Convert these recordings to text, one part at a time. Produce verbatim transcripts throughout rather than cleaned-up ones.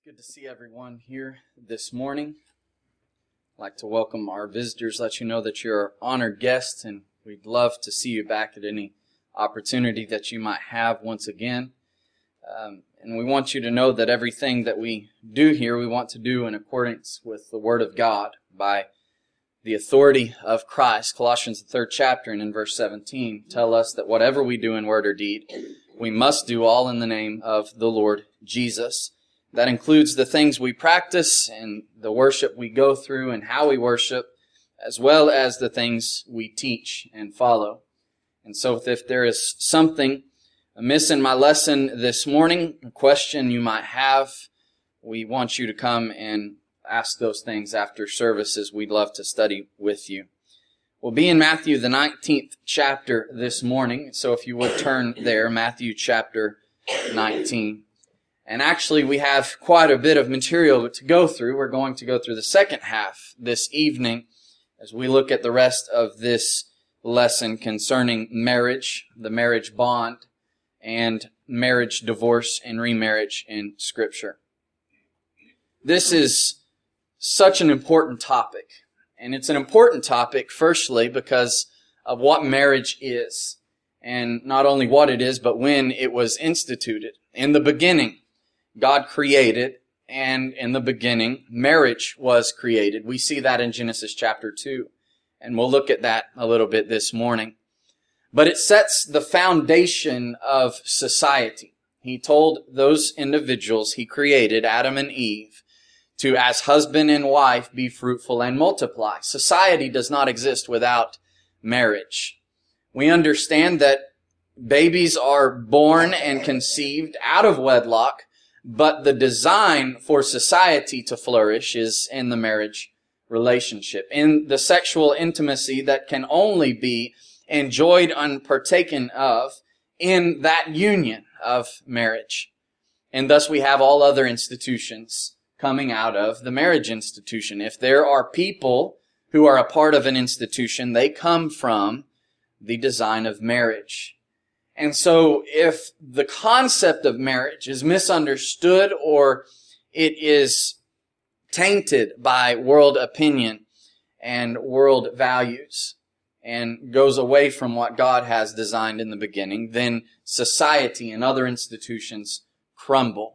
Good to see everyone here this morning. I'd like to welcome our visitors, let you know that you're our honored guests, and we'd love to see you back at any opportunity that you might have once again. Um, and we want you to know that everything that we do here, we want to do in accordance with the Word of God by the authority of Christ. Colossians, the third chapter, and in verse seventeen, tell us that whatever we do in word or deed, we must do all in the name of the Lord Jesus. That includes the things we practice and the worship we go through and how we worship, as well as the things we teach and follow. And so if there is something amiss in my lesson this morning, a question you might have, we want you to come and ask those things after services. We'd love to study with you. We'll be in Matthew, the nineteenth chapter this morning. So if you would turn there, Matthew chapter nineteen. And actually, we have quite a bit of material to go through. We're going to go through the second half this evening as we look at the rest of this lesson concerning marriage, the marriage bond, and marriage, divorce, and remarriage in Scripture. This is such an important topic. And it's an important topic, firstly, because of what marriage is. And not only what it is, but when it was instituted. In the beginning, God created, and in the beginning, marriage was created. We see that in Genesis chapter two, and we'll look at that a little bit this morning. But it sets the foundation of society. He told those individuals he created, Adam and Eve, to, as husband and wife, be fruitful and multiply. Society does not exist without marriage. We understand that babies are born and conceived out of wedlock, but the design for society to flourish is in the marriage relationship, in the sexual intimacy that can only be enjoyed and partaken of in that union of marriage. And thus we have all other institutions coming out of the marriage institution. If there are people who are a part of an institution, they come from the design of marriage. And so if the concept of marriage is misunderstood or it is tainted by world opinion and world values and goes away from what God has designed in the beginning, then society and other institutions crumble.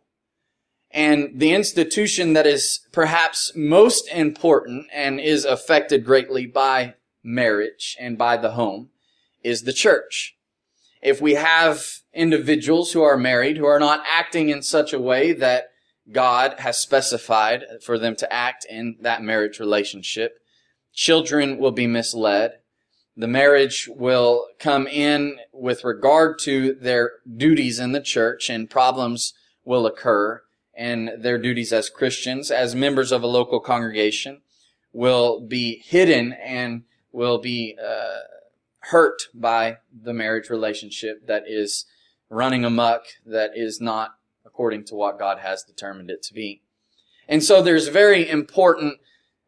And the institution that is perhaps most important and is affected greatly by marriage and by the home is the church. If we have individuals who are married who are not acting in such a way that God has specified for them to act in that marriage relationship, children will be misled. The marriage will come in with regard to their duties in the church, and problems will occur. And their duties as Christians, as members of a local congregation, will be hidden and will be uh hurt by the marriage relationship that is running amok, that is not according to what God has determined it to be. And so there's very important,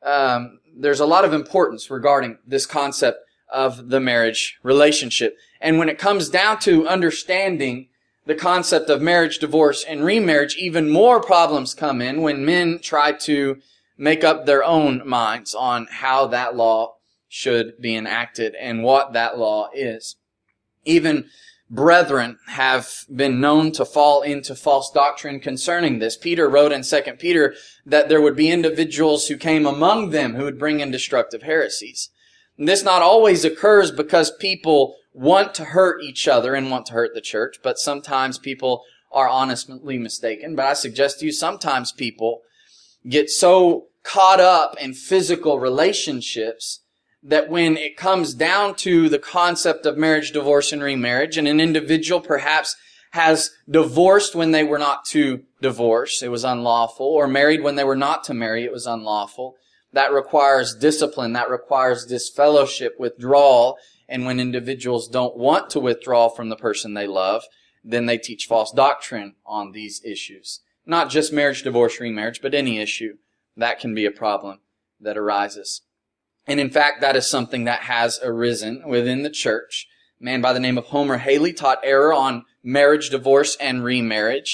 um, there's a lot of importance regarding this concept of the marriage relationship. And when it comes down to understanding the concept of marriage, divorce, and remarriage, even more problems come in when men try to make up their own minds on how that law should be enacted and what that law is. Even brethren have been known to fall into false doctrine concerning this. Peter wrote in Second Peter that there would be individuals who came among them who would bring in destructive heresies. And this not always occurs because people want to hurt each other and want to hurt the church, but sometimes people are honestly mistaken. But I suggest to you, sometimes people get so caught up in physical relationships that when it comes down to the concept of marriage, divorce, and remarriage, and an individual perhaps has divorced when they were not to divorce, it was unlawful, or married when they were not to marry, it was unlawful. That requires discipline, that requires disfellowship, withdrawal, and when individuals don't want to withdraw from the person they love, then they teach false doctrine on these issues. Not just marriage, divorce, remarriage, but any issue. That can be a problem that arises. And in fact, that is something that has arisen within the church. A man by the name of Homer Haley taught error on marriage, divorce, and remarriage.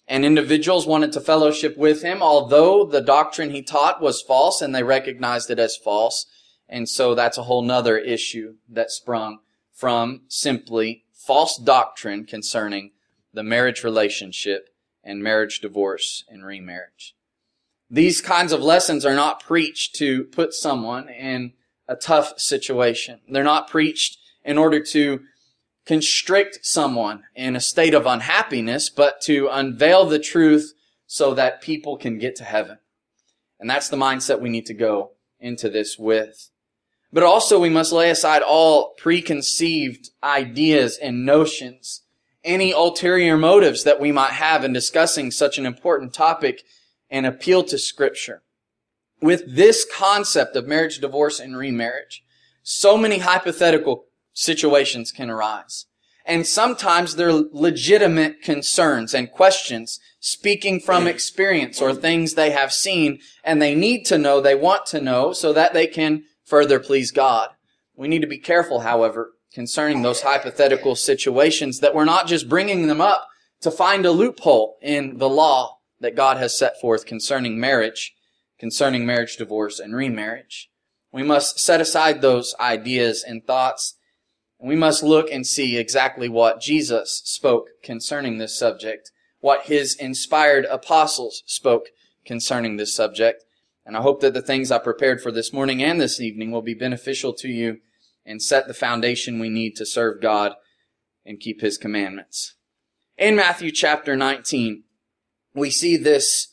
And individuals wanted to fellowship with him, although the doctrine he taught was false, and they recognized it as false. And so that's a whole nother issue that sprung from simply false doctrine concerning the marriage relationship and marriage, divorce, and remarriage. These kinds of lessons are not preached to put someone in a tough situation. They're not preached in order to constrict someone in a state of unhappiness, but to unveil the truth so that people can get to heaven. And that's the mindset we need to go into this with. But also we must lay aside all preconceived ideas and notions, any ulterior motives that we might have in discussing such an important topic, and appeal to Scripture. With this concept of marriage, divorce, and remarriage, so many hypothetical situations can arise. And sometimes they're legitimate concerns and questions, speaking from experience or things they have seen, and they need to know, they want to know, so that they can further please God. We need to be careful, however, concerning those hypothetical situations, that we're not just bringing them up to find a loophole in the law that God has set forth concerning marriage, concerning marriage, divorce, and remarriage. We must set aside those ideas and thoughts, and we must look and see exactly what Jesus spoke concerning this subject, what His inspired apostles spoke concerning this subject. And I hope that the things I prepared for this morning and this evening will be beneficial to you and set the foundation we need to serve God and keep His commandments. In Matthew chapter nineteen, we see this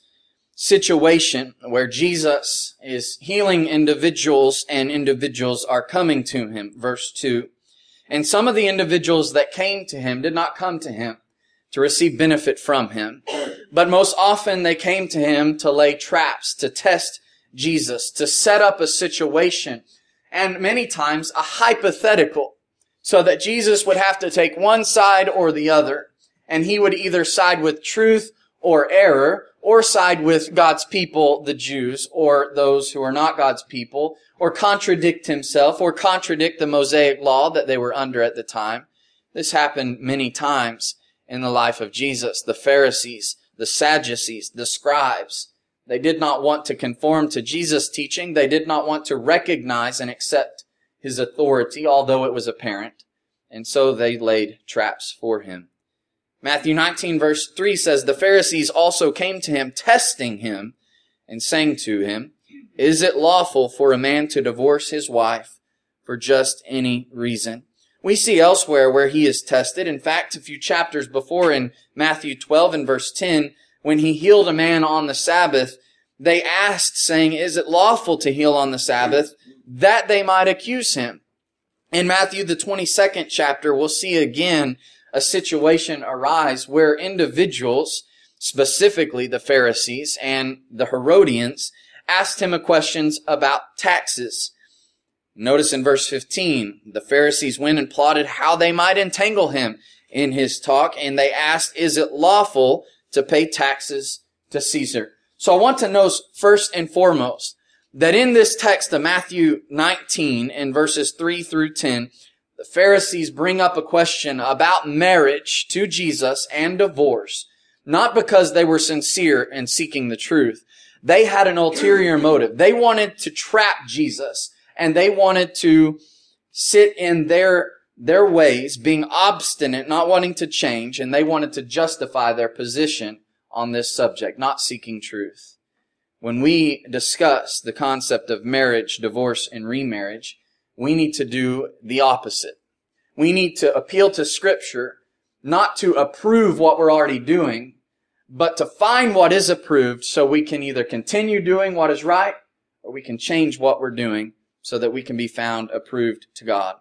situation where Jesus is healing individuals and individuals are coming to Him. Verse two. And some of the individuals that came to Him did not come to Him to receive benefit from Him, but most often they came to Him to lay traps, to test Jesus, to set up a situation, and many times a hypothetical, so that Jesus would have to take one side or the other, and He would either side with truth or error, or side with God's people, the Jews, or those who are not God's people, or contradict Himself, or contradict the Mosaic law that they were under at the time. This happened many times in the life of Jesus. The Pharisees, the Sadducees, the scribes, they did not want to conform to Jesus' teaching. They did not want to recognize and accept His authority, although it was apparent. And so they laid traps for Him. Matthew nineteen verse three says, the Pharisees also came to Him, testing Him, and saying to Him, is it lawful for a man to divorce his wife for just any reason? We see elsewhere where He is tested. In fact, a few chapters before in Matthew twelve and verse ten, when He healed a man on the Sabbath, they asked, saying, is it lawful to heal on the Sabbath, that they might accuse Him? In Matthew, the twenty-second chapter, we'll see again a situation arise where individuals, specifically the Pharisees and the Herodians, asked Him a questions about taxes. Notice in verse fifteen, the Pharisees went and plotted how they might entangle Him in His talk, and they asked, is it lawful to pay taxes to Caesar? So I want to know first and foremost that in this text of Matthew nineteen, in verses three through ten, the Pharisees bring up a question about marriage to Jesus and divorce, not because they were sincere in seeking the truth. They had an ulterior motive. They wanted to trap Jesus, and they wanted to sit in their, their ways, being obstinate, not wanting to change, and they wanted to justify their position on this subject, not seeking truth. When we discuss the concept of marriage, divorce, and remarriage, we need to do the opposite. We need to appeal to Scripture, not to approve what we're already doing, but to find what is approved so we can either continue doing what is right or we can change what we're doing so that we can be found approved to God.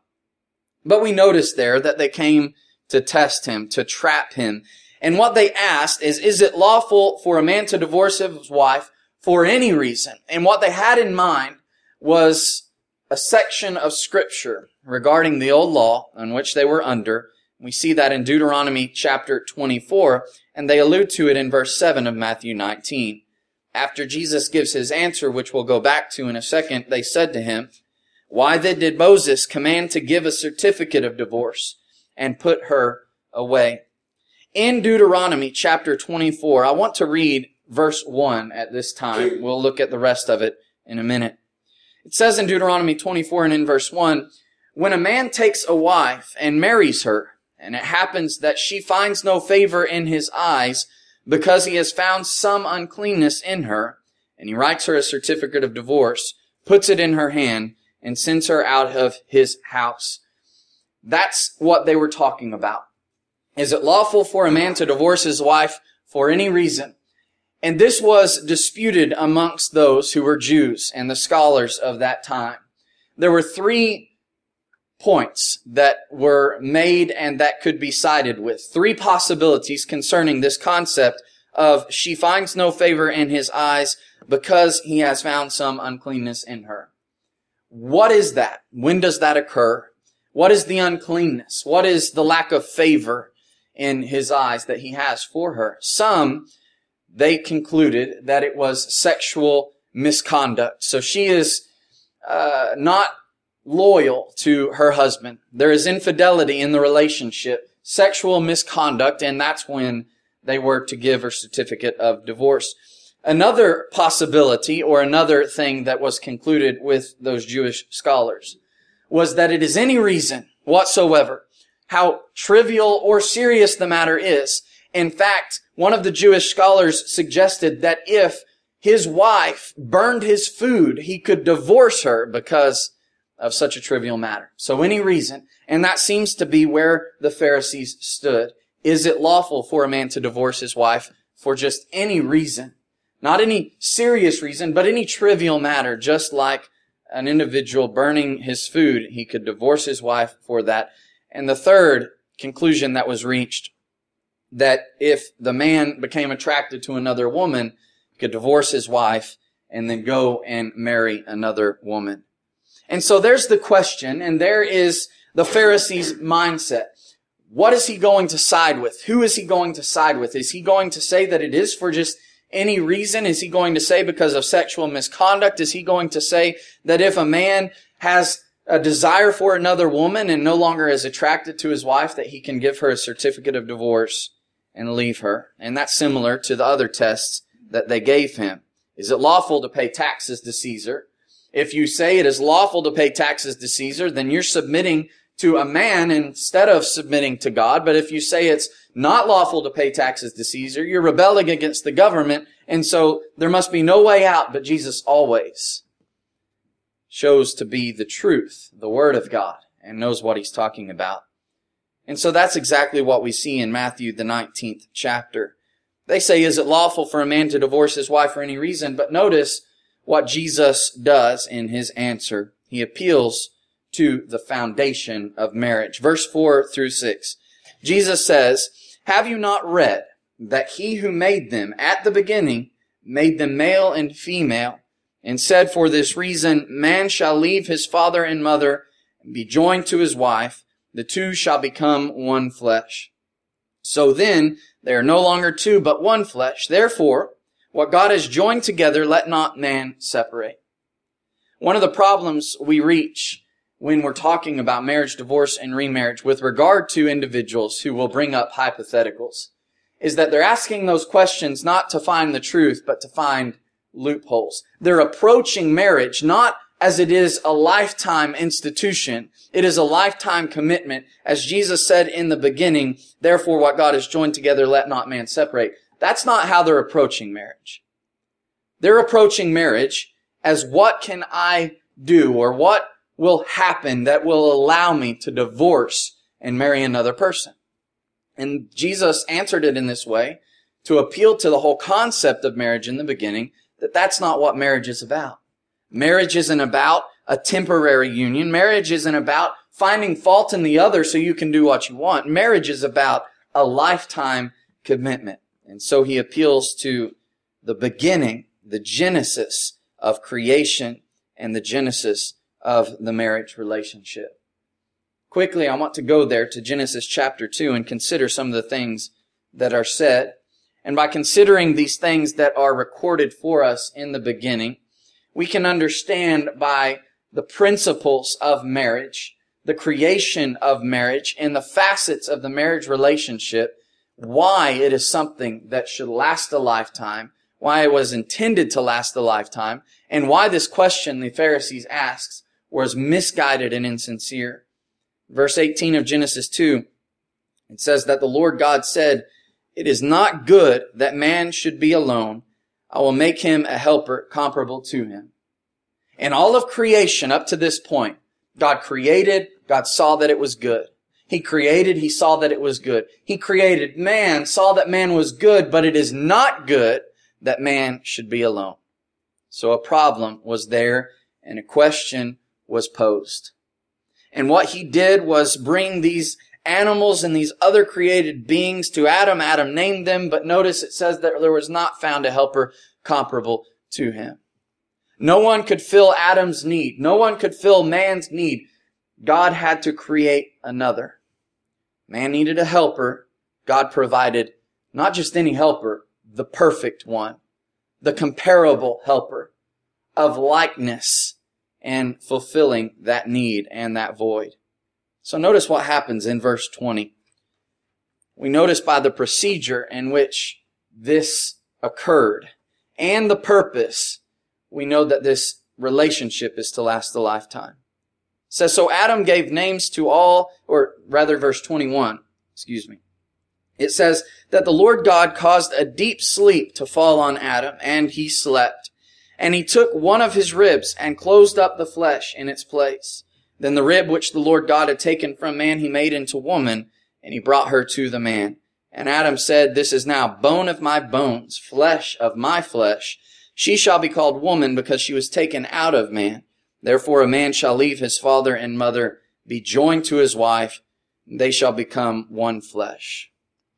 But we notice there that they came to test Him, to trap Him. And what they asked is, is it lawful for a man to divorce his wife for any reason? And what they had in mind was a section of Scripture regarding the old law on which they were under. We see that in Deuteronomy chapter twenty-four, and they allude to it in verse seven of Matthew nineteen. After Jesus gives His answer, which we'll go back to in a second, they said to Him, why then did Moses command to give a certificate of divorce and put her away? In Deuteronomy chapter twenty-four, I want to read verse one at this time. We'll look at the rest of it in a minute. It says in Deuteronomy twenty-four and in verse one, when a man takes a wife and marries her, and it happens that she finds no favor in his eyes because he has found some uncleanness in her, and he writes her a certificate of divorce, puts it in her hand, and sends her out of his house. That's what they were talking about. Is it lawful for a man to divorce his wife for any reason? And this was disputed amongst those who were Jews and the scholars of that time. There were three points that were made and that could be sided with. Three possibilities concerning this concept of she finds no favor in his eyes because he has found some uncleanness in her. What is that? When does that occur? What is the uncleanness? What is the lack of favor in his eyes that he has for her? Some, they concluded that it was sexual misconduct. So she is uh, not loyal to her husband. There is infidelity in the relationship, sexual misconduct, and that's when they were to give her certificate of divorce. Another possibility, or another thing that was concluded with those Jewish scholars, was that it is any reason whatsoever, how trivial or serious the matter is. In fact, one of the Jewish scholars suggested that if his wife burned his food, he could divorce her because of such a trivial matter. So any reason, and that seems to be where the Pharisees stood. Is it lawful for a man to divorce his wife for just any reason? Not any serious reason, but any trivial matter, just like an individual burning his food, he could divorce his wife for that. And the third conclusion that was reached, that if the man became attracted to another woman, he could divorce his wife and then go and marry another woman. And so there's the question, and there is the Pharisees' mindset. What is he going to side with? Who is he going to side with? Is he going to say that it is for just any reason? Is he going to say because of sexual misconduct? Is he going to say that if a man has a desire for another woman and no longer is attracted to his wife, that he can give her a certificate of divorce and leave her? And that's similar to the other tests that they gave him. Is it lawful to pay taxes to Caesar? If you say it is lawful to pay taxes to Caesar, then you're submitting to a man instead of submitting to God. But if you say it's not lawful to pay taxes to Caesar, you're rebelling against the government, and so there must be no way out. But Jesus always shows to be the truth, the Word of God, and knows what He's talking about. And so that's exactly what we see in Matthew, the nineteenth chapter. They say, is it lawful for a man to divorce his wife for any reason? But notice what Jesus does in His answer. He appeals to the foundation of marriage. Verse four through six. Jesus says, have you not read that He who made them at the beginning made them male and female, and said, for this reason, man shall leave his father and mother and be joined to his wife. The two shall become one flesh. So then, they are no longer two, but one flesh. Therefore, what God has joined together, let not man separate. One of the problems we reach when we're talking about marriage, divorce, and remarriage with regard to individuals who will bring up hypotheticals is that they're asking those questions not to find the truth, but to find loopholes. They're approaching marriage not as it is a lifetime institution. It is a lifetime commitment. As Jesus said in the beginning, therefore what God has joined together, let not man separate. That's not how they're approaching marriage. They're approaching marriage as what can I do, or what will happen that will allow me to divorce and marry another person. And Jesus answered it in this way to appeal to the whole concept of marriage in the beginning, that that's not what marriage is about. Marriage isn't about a temporary union. Marriage isn't about finding fault in the other so you can do what you want. Marriage is about a lifetime commitment. And so He appeals to the beginning, the genesis of creation and the genesis of the marriage relationship. Quickly, I want to go there to Genesis chapter two and consider some of the things that are said. And by considering these things that are recorded for us in the beginning, we can understand by the principles of marriage, the creation of marriage, and the facets of the marriage relationship, why it is something that should last a lifetime, why it was intended to last a lifetime, and why this question the Pharisees asked was misguided and insincere. Verse eighteen of Genesis two, it says that the Lord God said, "It is not good that man should be alone. I will make him a helper comparable to him." In all of creation up to this point, God created, God saw that it was good. He created, He saw that it was good. He created man, saw that man was good, but it is not good that man should be alone. So a problem was there and a question was posed. And what He did was bring these animals and these other created beings to Adam. Adam named them, but notice it says that there was not found a helper comparable to him. No one could fill Adam's need. No one could fill man's need. God had to create another. Man needed a helper. God provided not just any helper, the perfect one, the comparable helper of likeness and fulfilling that need and that void. So notice what happens in verse twenty. We notice by the procedure in which this occurred and the purpose, we know that this relationship is to last a lifetime. It says, so Adam gave names to all, or rather verse twenty-one, excuse me. It says that the Lord God caused a deep sleep to fall on Adam, and he slept. And he took one of his ribs and closed up the flesh in its place. Then the rib which the Lord God had taken from man he made into woman, and he brought her to the man. And Adam said, this is now bone of my bones, flesh of my flesh. She shall be called woman because she was taken out of man. Therefore a man shall leave his father and mother, be joined to his wife, and they shall become one flesh.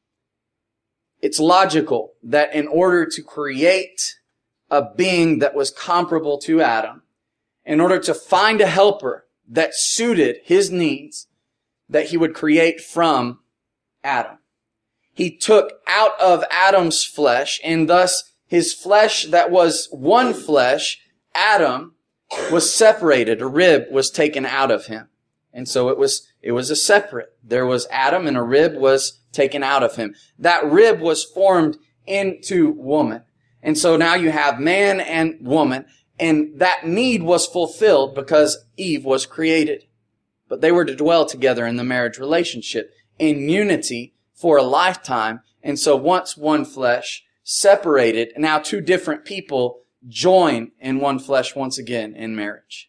It's logical that in order to create a being that was comparable to Adam, in order to find a helper that suited his needs, that he would create from Adam. He took out of Adam's flesh, and thus his flesh that was one flesh, Adam, was separated. A rib was taken out of him. And so it was, it was a separate. There was Adam and a rib was taken out of him. That rib was formed into woman. And so now you have man and woman, and that need was fulfilled because Eve was created. But they were to dwell together in the marriage relationship in unity for a lifetime. And so once one flesh, separated, now two different people join in one flesh once again in marriage.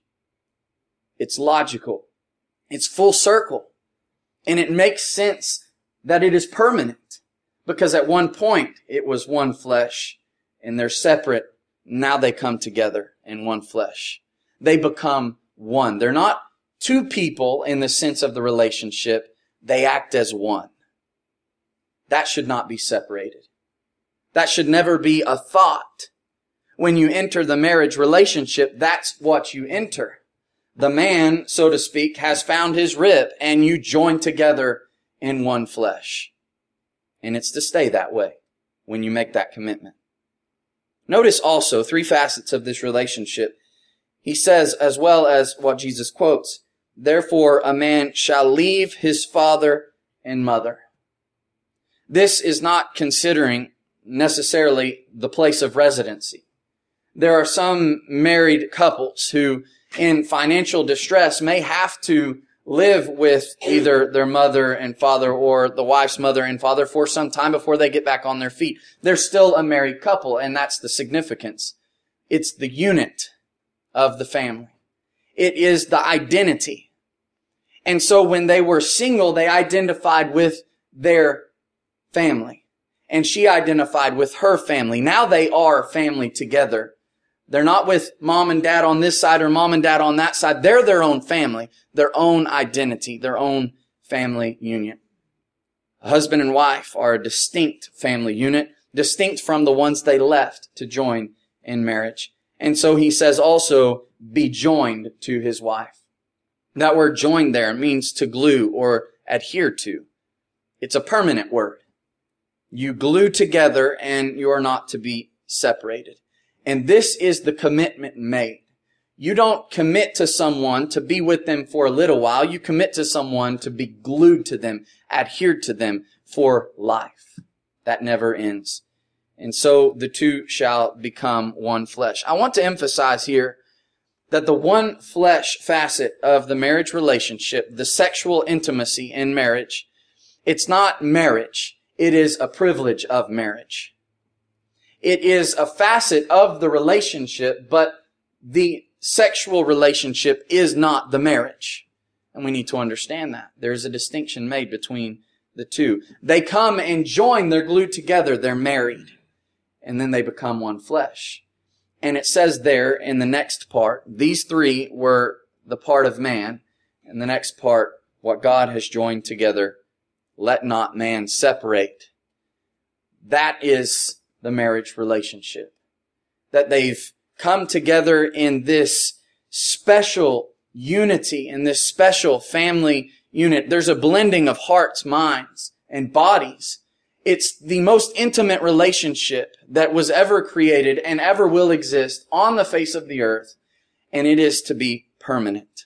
It's logical. It's full circle. And it makes sense that it is permanent. Because at one point it was one flesh and they're separate. Now they come together in one flesh. They become one. They're not two people in the sense of the relationship. They act as one. That should not be separated. That should never be a thought. When you enter the marriage relationship, that's what you enter. The man, so to speak, has found his rib, and you join together in one flesh. And it's to stay that way when you make that commitment. Notice also three facets of this relationship. He says, as well as what Jesus quotes, therefore a man shall leave his father and mother. This is not considering necessarily the place of residency. There are some married couples who, in financial distress, may have to live with either their mother and father or the wife's mother and father for some time before they get back on their feet. They're still a married couple, and that's the significance. It's the unit of the family. It is the identity. And so when they were single, they identified with their family. And she identified with her family. Now they are family together. They're not with mom and dad on this side or mom and dad on that side. They're their own family, their own identity, their own family union. A husband and wife are a distinct family unit, distinct from the ones they left to join in marriage. And so he says also, be joined to his wife. That word joined there means to glue or adhere to. It's a permanent word. You glue together and you are not to be separated. And this is the commitment made. You don't commit to someone to be with them for a little while. You commit to someone to be glued to them, adhered to them for life. that never ends. And so the two shall become one flesh. I want to emphasize here that the one flesh facet of the marriage relationship, the sexual intimacy in marriage, it's not marriage. It is a privilege of marriage. It is a facet of the relationship, but the sexual relationship is not the marriage. And we need to understand that. There's a distinction made between the two. They come and join, they're glued together, they're married. And then they become one flesh. And it says there in the next part, these three were the part of man. And the next part, what God has joined together, let not man separate. That is the marriage relationship. That they've come together in this special unity, in this special family unit. There's a blending of hearts, minds, and bodies. It's the most intimate relationship that was ever created and ever will exist on the face of the earth, and it is to be permanent.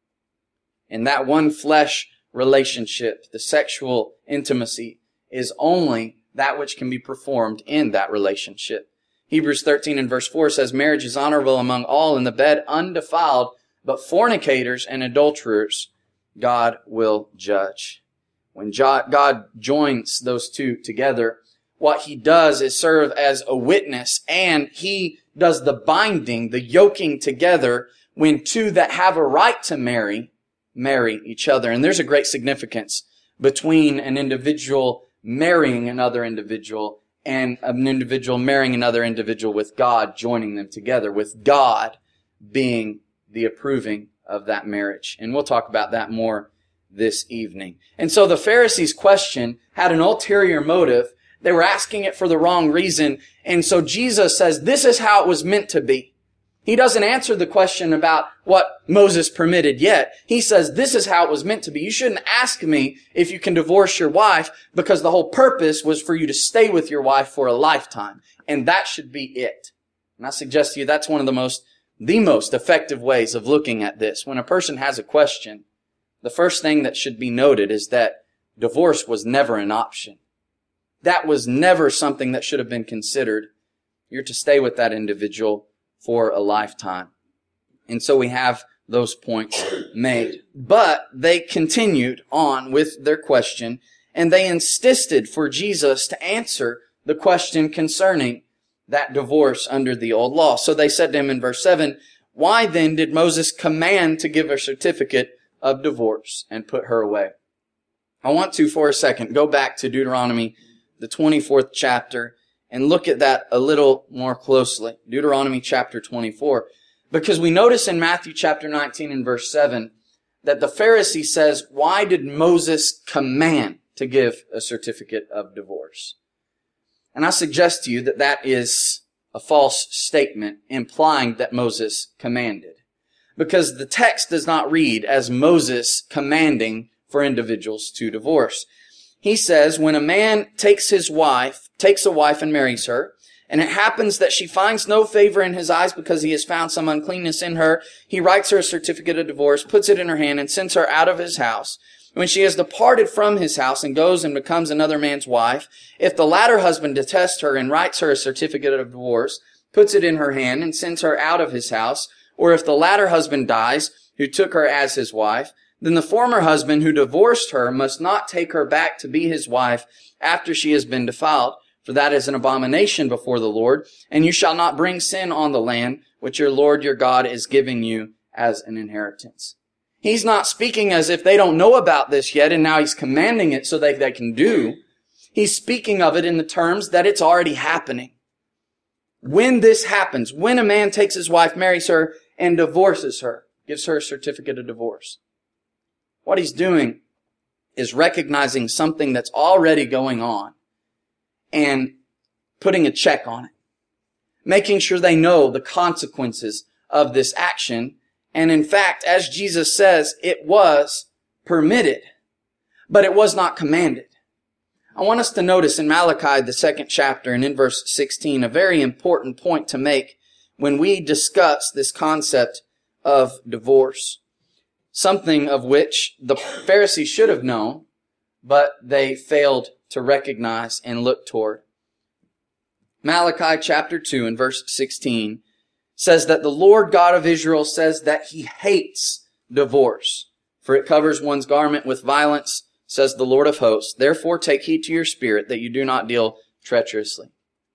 And that one flesh relationship, the sexual intimacy, is only that which can be performed in that relationship. Hebrews thirteen and verse four says, marriage is honorable among all, and the bed undefiled, but fornicators and adulterers God will judge. When God joins those two together, what He does is serve as a witness, and He does the binding, the yoking together when two that have a right to marry, marry each other. And there's a great significance between an individual marrying another individual and an individual marrying another individual with God joining them together, with God being the approving of that marriage. And we'll talk about that more this evening. And so the Pharisees' question had an ulterior motive. They were asking it for the wrong reason. And so Jesus says, this is how it was meant to be. He doesn't answer the question about what Moses permitted yet. He says, this is how it was meant to be. You shouldn't ask me if you can divorce your wife, because the whole purpose was for you to stay with your wife for a lifetime. And that should be it. And I suggest to you that's one of the most, the most effective ways of looking at this. When a person has a question, the first thing that should be noted is that divorce was never an option. That was never something that should have been considered. You're to stay with that individual for a lifetime. And so we have those points made. But they continued on with their question, and they insisted for Jesus to answer the question concerning that divorce under the old law. So they said to him in verse seven, why then did Moses command to give a certificate of divorce and put her away? I want to, for a second, go back to Deuteronomy, the twenty-fourth chapter, and look at that a little more closely. Deuteronomy chapter twenty-four. Because we notice in Matthew chapter nineteen and verse seven that the Pharisee says, why did Moses command to give a certificate of divorce? And I suggest to you that that is a false statement implying that Moses commanded. Because the text does not read as Moses commanding for individuals to divorce. He says, when a man takes his wife, takes a wife and marries her, and it happens that she finds no favor in his eyes because he has found some uncleanness in her, he writes her a certificate of divorce, puts it in her hand, and sends her out of his house. When she has departed from his house and goes and becomes another man's wife, if the latter husband detests her and writes her a certificate of divorce, puts it in her hand, and sends her out of his house, or if the latter husband dies, who took her as his wife, then the former husband who divorced her must not take her back to be his wife after she has been defiled, for that is an abomination before the Lord, and you shall not bring sin on the land which your Lord your God is giving you as an inheritance. He's not speaking as if they don't know about this yet, and now he's commanding it so that they can do. He's speaking of it in the terms that it's already happening. When this happens, when a man takes his wife, marries her, and divorces her, gives her a certificate of divorce, what he's doing is recognizing something that's already going on and putting a check on it, making sure they know the consequences of this action. And in fact, as Jesus says, it was permitted, but it was not commanded. I want us to notice in Malachi, the second chapter, and in verse sixteen, a very important point to make when we discuss this concept of divorce. Something of which the Pharisees should have known, but they failed to recognize and look toward. Malachi chapter two and verse sixteen says that the Lord God of Israel says that He hates divorce, for it covers one's garment with violence, says the Lord of hosts. Therefore take heed to your spirit that you do not deal treacherously.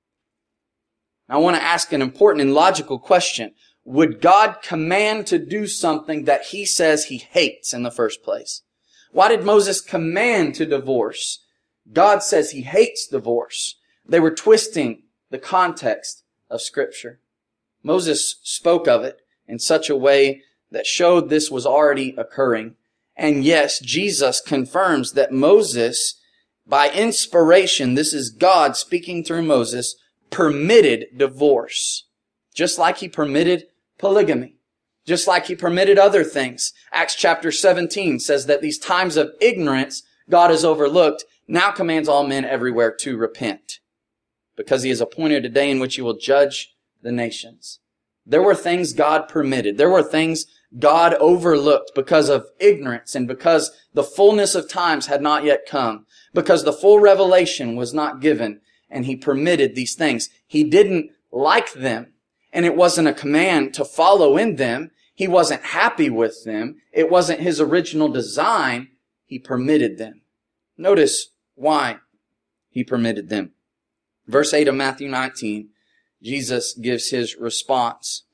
Now, I want to ask an important and logical question. Would God command to do something that He says He hates in the first place? Why did Moses command to divorce? God says He hates divorce. They were twisting the context of Scripture. Moses spoke of it in such a way that showed this was already occurring. And yes, Jesus confirms that Moses, by inspiration, this is God speaking through Moses, permitted divorce. Just like He permitted polygamy. Just like He permitted other things. Acts chapter seventeen says that these times of ignorance God has overlooked, now commands all men everywhere to repent, because He has appointed a day in which He will judge the nations. There were things God permitted. There were things God overlooked because of ignorance and because the fullness of times had not yet come, because the full revelation was not given, and He permitted these things. He didn't like them, and it wasn't a command to follow in them. He wasn't happy with them. It wasn't His original design. He permitted them. Notice why He permitted them. Verse eight of Matthew nineteen, Jesus gives His response.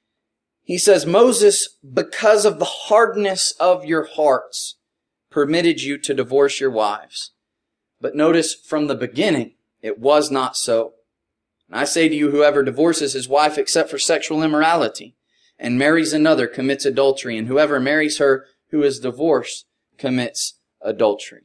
He says, Moses, because of the hardness of your hearts, permitted you to divorce your wives. But notice from the beginning, it was not so. And I say to you, whoever divorces his wife except for sexual immorality and marries another commits adultery, and whoever marries her who is divorced commits adultery.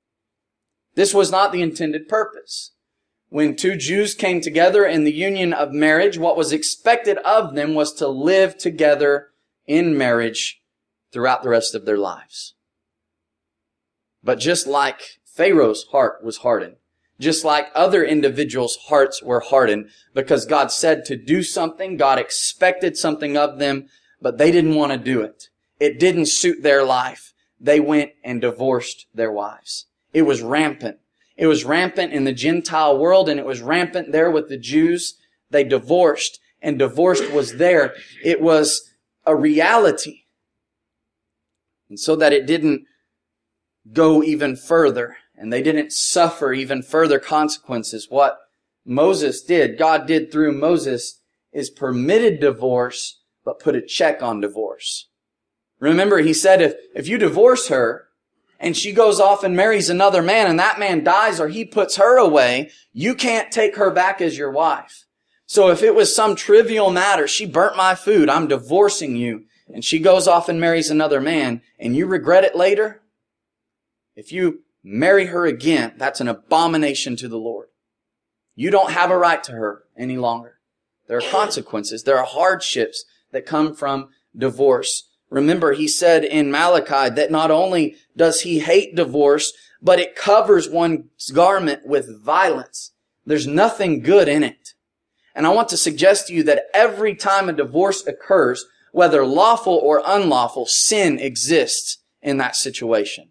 This was not the intended purpose. When two Jews came together in the union of marriage, what was expected of them was to live together in marriage throughout the rest of their lives. But just like Pharaoh's heart was hardened, just like other individuals' hearts were hardened, because God said to do something, God expected something of them, but they didn't want to do it. It didn't suit their life. They went and divorced their wives. It was rampant. It was rampant in the Gentile world, and it was rampant there with the Jews. They divorced, and divorced was there. It was a reality. And so that it didn't go even further, and they didn't suffer even further consequences, what Moses did, God did through Moses, is permitted divorce, but put a check on divorce. Remember, He said, if, if you divorce her, and she goes off and marries another man, and that man dies or he puts her away, you can't take her back as your wife. So if it was some trivial matter, she burnt my food, I'm divorcing you, and she goes off and marries another man, and you regret it later, if you marry her again, that's an abomination to the Lord. You don't have a right to her any longer. There are consequences. There are hardships that come from divorce. Remember, He said in Malachi that not only does He hate divorce, but it covers one's garment with violence. There's nothing good in it. And I want to suggest to you that every time a divorce occurs, whether lawful or unlawful, sin exists in that situation.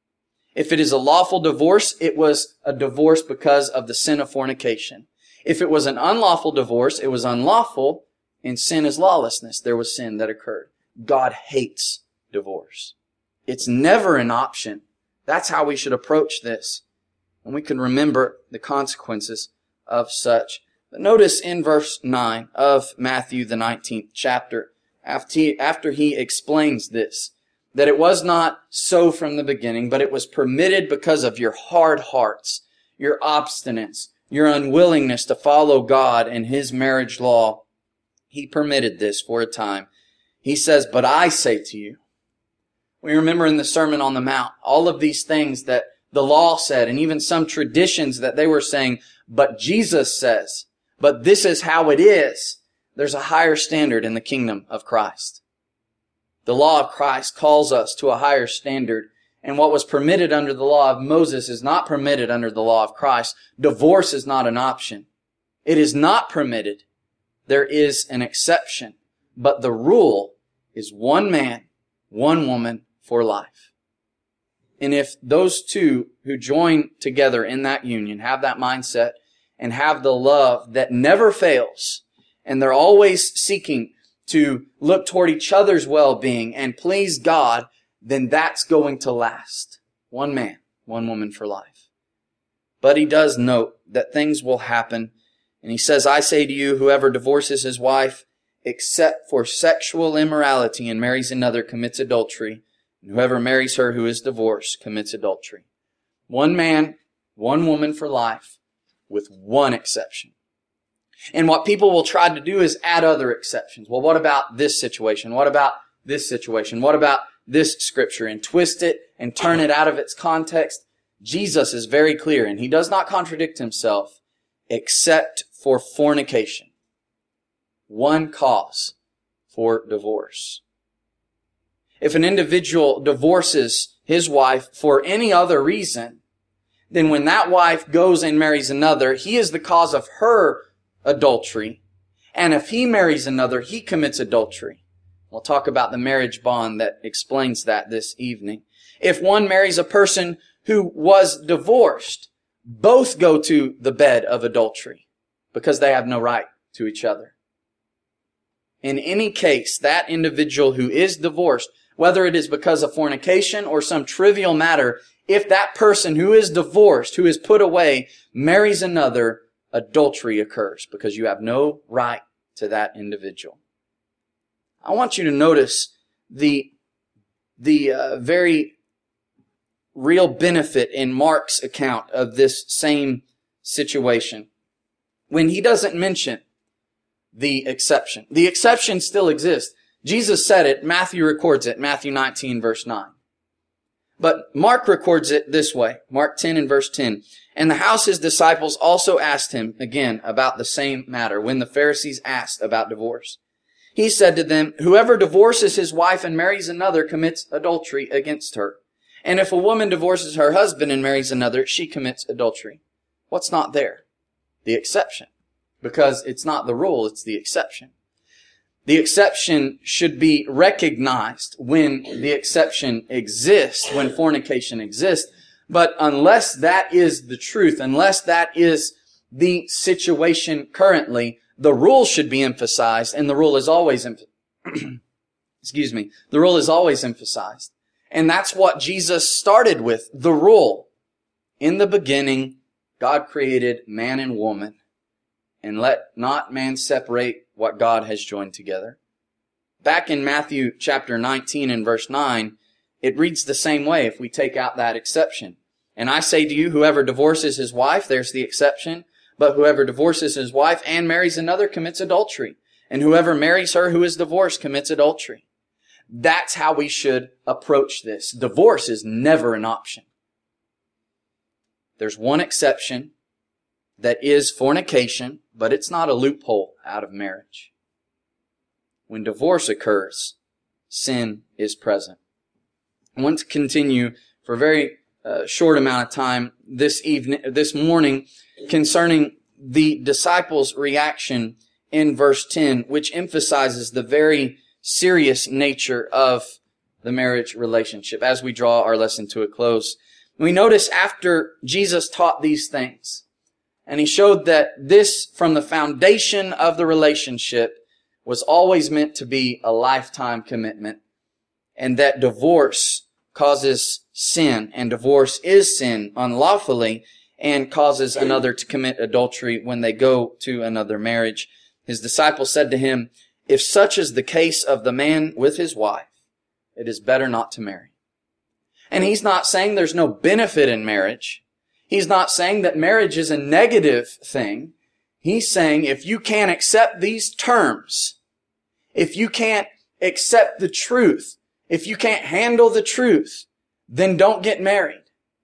If it is a lawful divorce, it was a divorce because of the sin of fornication. If it was an unlawful divorce, it was unlawful, and sin is lawlessness. There was sin that occurred. God hates divorce. It's never an option. That's how we should approach this. And we can remember the consequences of such. But notice in verse nine of Matthew, the nineteenth chapter, after he, after he explains this, that it was not so from the beginning, but it was permitted because of your hard hearts, your obstinance, your unwillingness to follow God and His marriage law. He permitted this for a time. He says, but I say to you. We remember in the Sermon on the Mount, all of these things that the law said, and even some traditions that they were saying, but Jesus says, but this is how it is. There's a higher standard in the kingdom of Christ. The law of Christ calls us to a higher standard, and what was permitted under the law of Moses is not permitted under the law of Christ. Divorce is not an option. It is not permitted. There is an exception, but the rule is one man, one woman for life. And if those two who join together in that union have that mindset and have the love that never fails, and they're always seeking to look toward each other's well-being and please God, then that's going to last. One man, one woman for life. But he does note that things will happen. And he says, I say to you, whoever divorces his wife except for sexual immorality and marries another commits adultery. And whoever marries her who is divorced commits adultery. One man, one woman for life, with one exception. And what people will try to do is add other exceptions. Well, what about this situation? What about this situation? What about this scripture? And twist it and turn it out of its context. Jesus is very clear, and he does not contradict himself, except for fornication. One cause for divorce. If an individual divorces his wife for any other reason, then when that wife goes and marries another, he is the cause of her adultery. And if he marries another, he commits adultery. We'll talk about the marriage bond that explains that this evening. If one marries a person who was divorced, both go to the bed of adultery because they have no right to each other. In any case, that individual who is divorced, whether it is because of fornication or some trivial matter, if that person who is divorced, who is put away, marries another, adultery occurs because you have no right to that individual. I want you to notice the, the uh, very real benefit in Mark's account of this same situation. When he doesn't mention the exception. The exception still exists. Jesus said it. Matthew records it. Matthew nineteen, verse nine. But Mark records it this way. Mark ten and verse ten. And the house his disciples also asked him again about the same matter when the Pharisees asked about divorce. He said to them, whoever divorces his wife and marries another commits adultery against her. And if a woman divorces her husband and marries another, she commits adultery. What's not there? The exception. Because it's not the rule, it's the exception. The exception should be recognized when the exception exists, when fornication exists. But unless that is the truth, unless that is the situation currently, the rule should be emphasized, and the rule is always, em- excuse me, the rule is always emphasized. And that's what Jesus started with, the rule. In the beginning, God created man and woman. And let not man separate what God has joined together. Back in Matthew chapter nineteen and verse nine, it reads the same way if we take out that exception. And I say to you, whoever divorces his wife, there's the exception, but whoever divorces his wife and marries another commits adultery. And whoever marries her who is divorced commits adultery. That's how we should approach this. Divorce is never an option. There's one exception that is fornication, but it's not a loophole out of marriage. When divorce occurs, sin is present. I want to continue for a very uh, short amount of time this evening, this morning, concerning the disciples' reaction in verse ten, which emphasizes the very serious nature of the marriage relationship. As we draw our lesson to a close, we notice after Jesus taught these things, and he showed that this, from the foundation of the relationship, was always meant to be a lifetime commitment, and that divorce causes sin, and divorce is sin unlawfully, and causes another to commit adultery when they go to another marriage. His disciples said to him, if such is the case of the man with his wife, it is better not to marry. And he's not saying there's no benefit in marriage. He's not saying that marriage is a negative thing. He's saying if you can't accept these terms, if you can't accept the truth, if you can't handle the truth, then don't get married.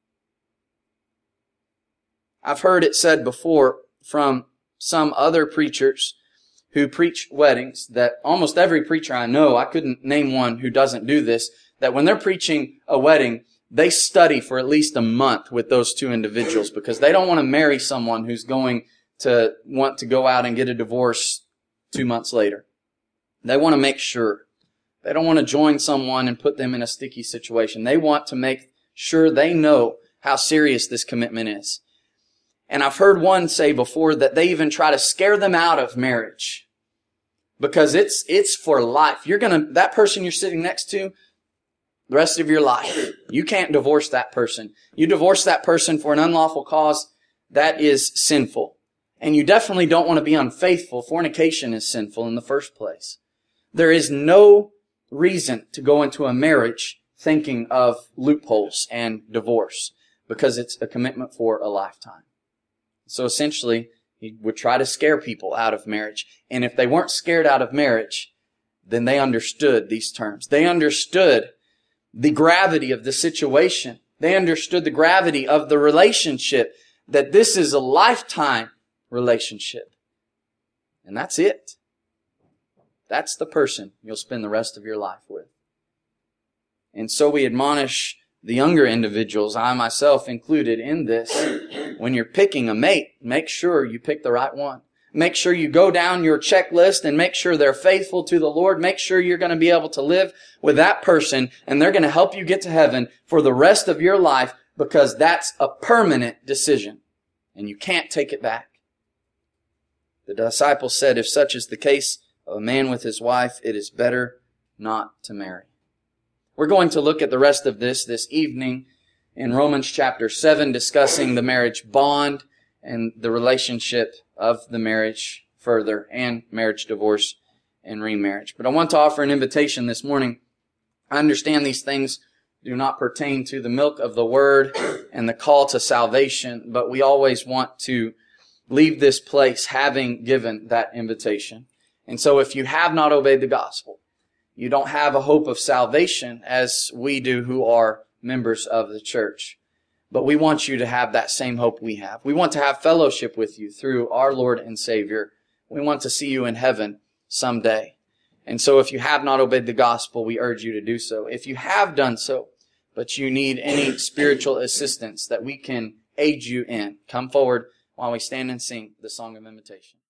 I've heard it said before from some other preachers who preach weddings that almost every preacher I know, I couldn't name one who doesn't do this, that when they're preaching a wedding, they study for at least a month with those two individuals because they don't want to marry someone who's going to want to go out and get a divorce two months later. They want to make sure. They don't want to join someone and put them in a sticky situation. They want to make sure they know how serious this commitment is. And I've heard one say before that they even try to scare them out of marriage because it's it's for life. You're gonna that person you're sitting next to the rest of your life. You can't divorce that person. You divorce that person for an unlawful cause, that is sinful. And you definitely don't want to be unfaithful. Fornication is sinful in the first place. There is no reason to go into a marriage thinking of loopholes and divorce because it's a commitment for a lifetime. So essentially, he would try to scare people out of marriage. And if they weren't scared out of marriage, then they understood these terms. They understood the gravity of the situation. They understood the gravity of the relationship, that this is a lifetime relationship. And that's it. That's the person you'll spend the rest of your life with. And so we admonish the younger individuals, I myself included in this, when you're picking a mate, make sure you pick the right one. Make sure you go down your checklist and make sure they're faithful to the Lord. Make sure you're going to be able to live with that person and they're going to help you get to heaven for the rest of your life, because that's a permanent decision and you can't take it back. The disciples said, if such is the case of a man with his wife, it is better not to marry. We're going to look at the rest of this this evening in Romans chapter seven, discussing the marriage bond and the relationship of the marriage further, and marriage, divorce, and remarriage. But I want to offer an invitation this morning. I understand these things do not pertain to the milk of the word and the call to salvation, but we always want to leave this place having given that invitation. And so if you have not obeyed the gospel, you don't have a hope of salvation as we do who are members of the church. But we want you to have that same hope we have. We want to have fellowship with you through our Lord and Savior. We want to see you in heaven someday. And so if you have not obeyed the gospel, we urge you to do so. If you have done so, but you need any spiritual assistance that we can aid you in, come forward while we stand and sing the song of invitation.